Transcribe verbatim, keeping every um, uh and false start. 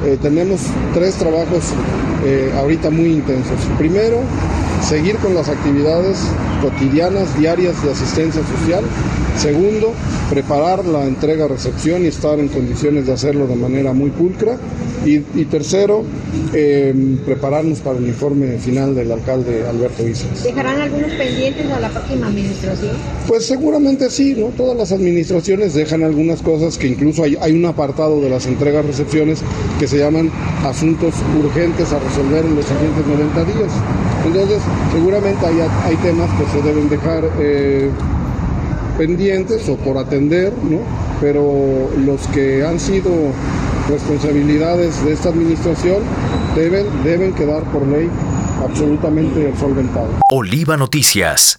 eh, tenemos tres trabajos eh, ahorita muy intensos. Primero, seguir con las actividades cotidianas, diarias de asistencia social. Segundo, preparar la entrega-recepción y estar en condiciones de hacerlo de manera muy pulcra. Y, y tercero, eh, prepararnos para el informe final del alcalde Alberto Islas. ¿Dejarán algunos pendientes a la próxima administración? Pues seguramente sí, ¿no? Todas las administraciones dejan algunas cosas que incluso hay, hay un apartado de las entregas-recepciones que se llaman asuntos urgentes a resolver en los siguientes noventa días. Entonces, seguramente hay, hay temas que se deben dejar eh, pendientes o por atender, ¿no? Pero los que han sido responsabilidades de esta administración deben, deben quedar por ley absolutamente solventados. Oliva Noticias.